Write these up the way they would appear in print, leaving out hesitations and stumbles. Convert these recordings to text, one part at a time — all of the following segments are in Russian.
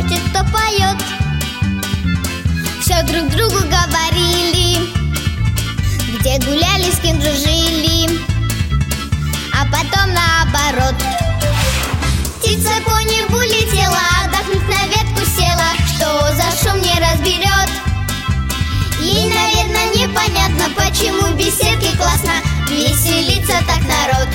плачет, кто поет. Все друг другу говорили, где гуляли, с кем дружили, а потом наоборот. Птица по небу летела, отдохнуть на ветку села, что за шум не разберет. Ей, наверное, непонятно, почему в беседке классно веселится так народ.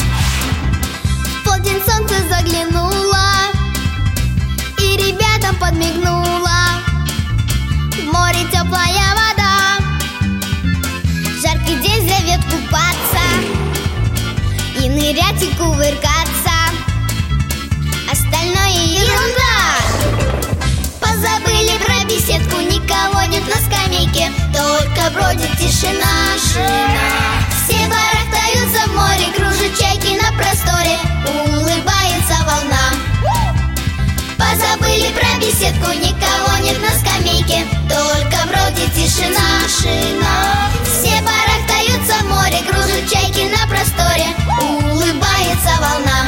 В полдень солнце заглянуло и ребятам подмигнуло. В море теплая вода, жаркий день зовет купаться и нырять и кувыркаться. Остальное ерунда. Позабыли про беседку, никого нет на скамейке, только бродит тишина. Все барахтаются в море, кружат чайки на просторе, улыбается волна. Позабыли про беседку, никого нет на скамейке, только бродит тишина. Все барахтаются в море, кружат чайки на просторе, улыбается волна.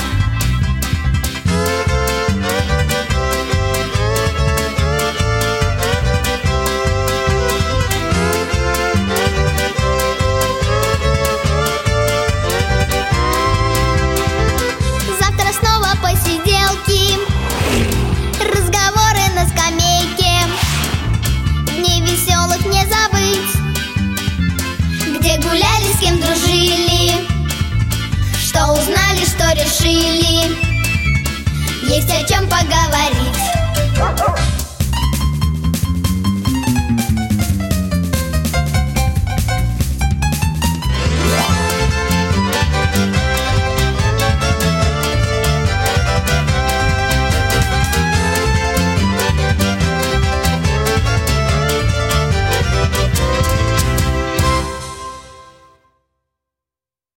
Посиделки, разговоры на скамейке, дней веселых не забыть, где гуляли, с кем дружили, что узнали, что решили, есть о чем поговорить.